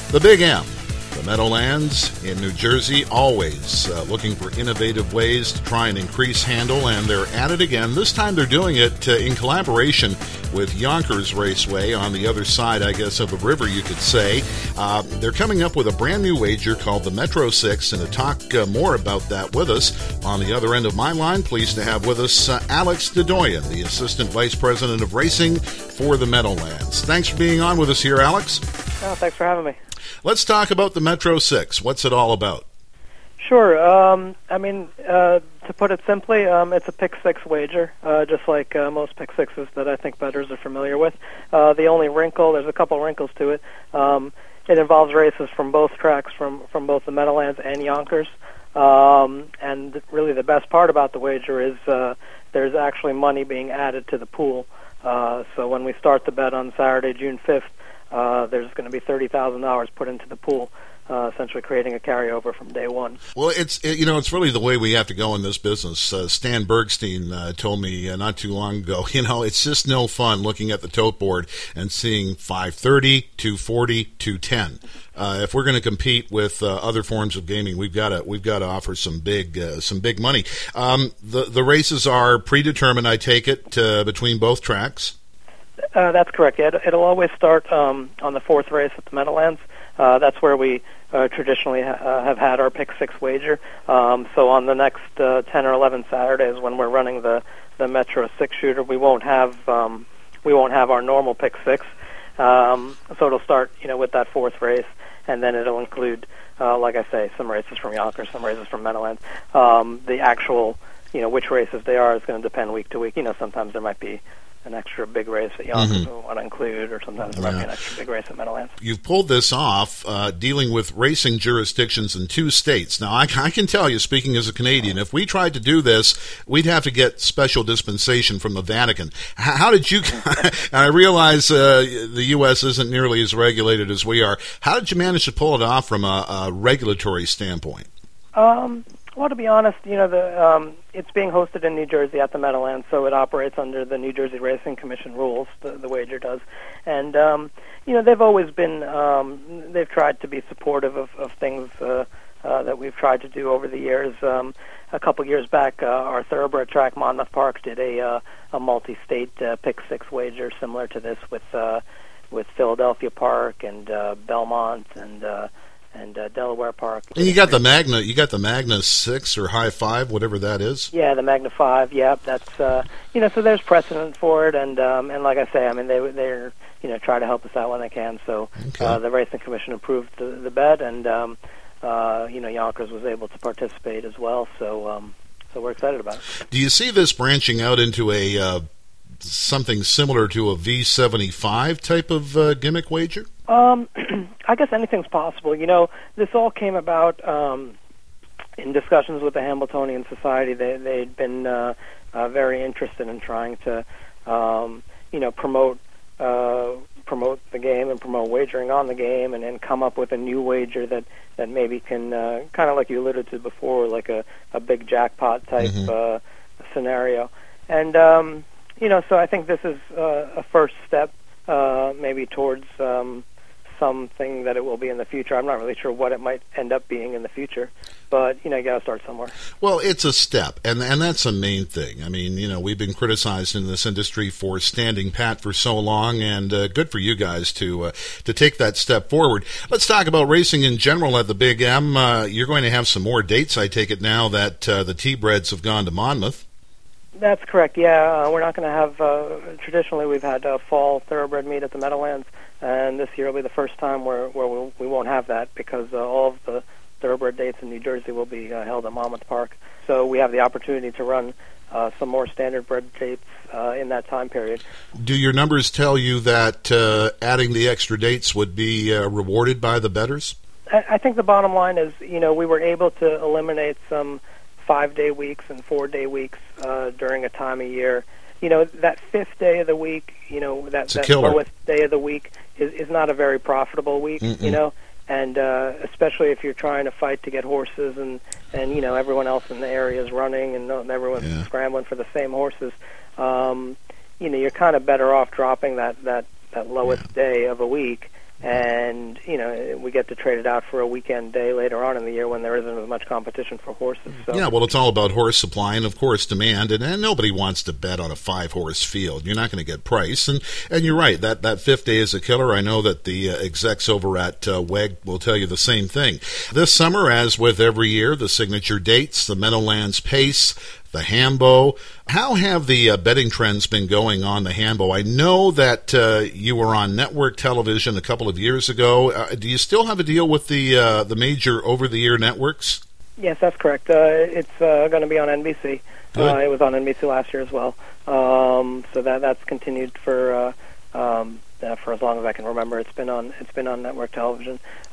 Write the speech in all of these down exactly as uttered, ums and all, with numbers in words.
The Big M, the Meadowlands in New Jersey, always uh, looking for innovative ways to try and increase handle, and they're at it again. This time they're doing it uh, in collaboration with Yonkers Raceway on the other side, I guess, of a river, you could say. Uh, they're coming up with a brand new wager called the Metro Six, and to talk uh, more about that with us, on the other end of my line, pleased to have with us uh, Alex Dedoyan, the Assistant Vice President of Racing for the Meadowlands. Thanks for being on with us here, Alex. Oh, thanks for having me. Let's talk about the Metro Six. What's it all about? Sure. Um, I mean, uh, to put it simply, um, it's a pick six wager, uh, just like uh, most pick sixes that I think bettors are familiar with. Uh, the only wrinkle, there's a couple wrinkles to it. Um, it involves races from both tracks, from, from both the Meadowlands and Yonkers. Um, and really the best part about the wager is uh, there's actually money being added to the pool. Uh, so when we start the bet on Saturday, June fifth, Uh, there's going to be thirty thousand dollars put into the pool, uh, essentially creating a carryover from day one. Well, it's it, you know it's really the way we have to go in this business. Uh, Stan Bergstein uh, told me uh, not too long ago, you know, it's just no fun looking at the tote board and seeing five thirty, two forty, two ten. Uh, if we're going to compete with uh, other forms of gaming, we've got to we've got to offer some big uh, some big money. Um, the the races are predetermined, I take it, uh, between both tracks. Uh, that's correct. It, it'll always start um, on the fourth race at the Meadowlands. Uh, that's where we uh, traditionally ha- uh, have had our pick six wager. Um, so on the next uh, ten or eleven Saturdays, when we're running the, the Metro six shooter, we won't have um, we won't have our normal pick six. Um, so it'll start, you know, with that fourth race, and then it'll include, uh, like I say, some races from Yonkers, some races from Meadowlands. Um, the actual, you know, which races they are is going to depend week to week. You know, sometimes there might be an extra big race at Yonkers mm-hmm. we want to include, or sometimes there might yeah. be an extra big race at Meadowlands. You've pulled this off, uh, dealing with racing jurisdictions in two states. Now, I, I can tell you, speaking as a Canadian, if we tried to do this, we'd have to get special dispensation from the Vatican. How, how did you, and I realize uh, the U S isn't nearly as regulated as we are, how did you manage to pull it off from a, a regulatory standpoint? Um... Well, to be honest, you know, the um, it's being hosted in New Jersey at the Meadowlands, so it operates under the New Jersey Racing Commission rules, the, the wager does. And, um, you know, they've always been, um, they've tried to be supportive of, of things uh, uh, that we've tried to do over the years. Um, a couple years back, uh, our thoroughbred track, Monmouth Park, did a, uh, a multi-state uh, pick six wager similar to this with, uh, with Philadelphia Park and uh, Belmont and uh and uh, Delaware Park. And you got the Magna, you got the Magna six or High Five, whatever that is. Yeah, the Magna five. Yeah, that's uh, you know, so there's precedent for it, and um, and like I say, I mean, they they're you know try to help us out when they can. So okay. uh, the Racing Commission approved the, the bet, and um, uh, you know, Yonkers was able to participate as well. So um, so we're excited about it. Do you see this branching out into a uh, something similar to a V seventy-five type of uh, gimmick wager? Um, I guess anything's possible. You know, this all came about um, in discussions with the Hambletonian Society. They, they'd been uh, uh, very interested in trying to, um, you know, promote uh, promote the game and promote wagering on the game, and, and come up with a new wager that, that maybe can, uh, kind of like you alluded to before, like a, a big jackpot type mm-hmm. uh, scenario. And, um, you know, so I think this is uh, a first step uh, maybe towards um, something that it will be in the future. I'm not really sure what it might end up being in the future, but, you know, you got to start somewhere. Well, it's a step, and and that's the main thing. I mean, you know, we've been criticized in this industry for standing pat for so long, and uh, good for you guys to uh, to take that step forward. Let's talk about racing in general at the Big M. Uh, you're going to have some more dates, I take it, now that uh, the T-Breds have gone to Monmouth. That's correct, yeah. Uh, we're not going to have, uh, traditionally we've had a fall thoroughbred meet at the Meadowlands, and this year will be the first time where, where we, we won't have that, because uh, all of the thoroughbred dates in New Jersey will be uh, held at Monmouth Park. So we have the opportunity to run uh, some more standard bred dates uh, in that time period. Do your numbers tell you that uh, adding the extra dates would be uh, rewarded by the bettors? I, I think the bottom line is, you know, we were able to eliminate some five-day weeks and four-day weeks uh, during a time of year. You know, that fifth day of the week, you know, that, that lowest day of the week is, is not a very profitable week, Mm-mm. you know, and uh, especially if you're trying to fight to get horses and, and you know, everyone else in the area is running and everyone's yeah. scrambling for the same horses. Um, you know, you're kind of better off dropping that, that, that lowest yeah. day of a week and you know we get to trade it out for a weekend day later on in the year when there isn't as much competition for horses. So. Yeah, well, it's all about horse supply and, of course, demand, and, and nobody wants to bet on a five-horse field. You're not going to get price, and, and you're right, that, that fifth day is a killer. I know that the uh, execs over at uh, W E G will tell you the same thing. This summer, as with every year, the signature dates, the Meadowlands Pace, the Hambo. How have the uh, betting trends been going on the Hambo? I know that uh, you were on network television a couple of years ago. Uh, do you still have a deal with the uh, the major over-the-air networks? Yes, that's correct. Uh, it's uh, going to be on N B C. Uh, it was on N B C last year as well. Um, so that that's continued for uh, um, uh, for as long as I can remember. It's been on it's been on network television.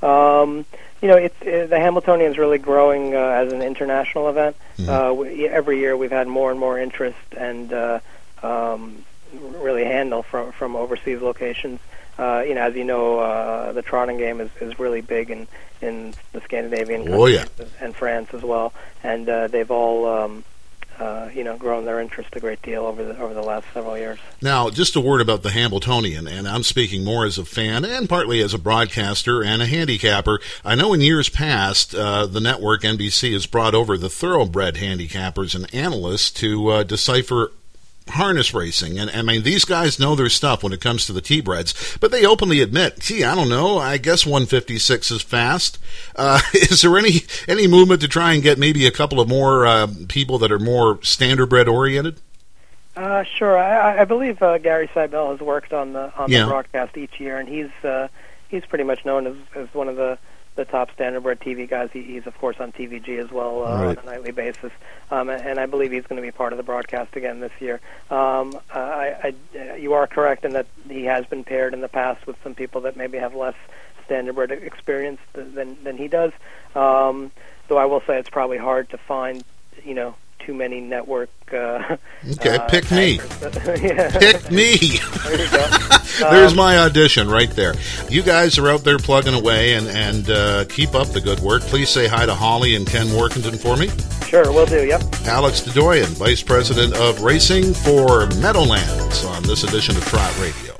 Um, you know, it's it, the Hamiltonian is really growing uh, as an international event. Mm-hmm. Uh, we, every year we've had more and more interest and uh, um, really handle from from overseas locations. Uh, you know, as you know, uh, the trotting game is, is really big in, in the Scandinavian countries oh, yeah. and France as well, and uh, they've all um, uh, you know grown their interest a great deal over the over the last several years. Now, just a word about the Hamiltonian, and I'm speaking more as a fan and partly as a broadcaster and a handicapper. I know in years past, uh, the network N B C has brought over the thoroughbred handicappers and analysts to uh, decipher harness racing, and I mean these guys know their stuff when it comes to the T-breds, but they openly admit, gee, I don't know, I guess one fifty-six is fast. Uh, is there any any movement to try and get maybe a couple of more uh, people that are more standardbred oriented? Uh, sure, I, I believe uh, Gary Seibel has worked on the on yeah. the broadcast each year, and he's uh, he's pretty much known as, as one of the the top standardbred T V guys. He, he's, of course, on T V G as well uh, right. on a nightly basis. Um, and, and I believe he's going to be part of the broadcast again this year. Um, I, I, you are correct in that he has been paired in the past with some people that maybe have less standardbred experience than, than he does. Um, though I will say it's probably hard to find, you know, too many network uh okay uh, pick me yeah. pick me there you go. There's um, my audition right there. You guys are out there plugging away, and and uh keep up the good work. Please say hi to Holly and Ken Workington for me. Sure, will do. Yep. Alex Dedoyan, Vice President of Racing for Meadowlands, on this edition of Trot Radio.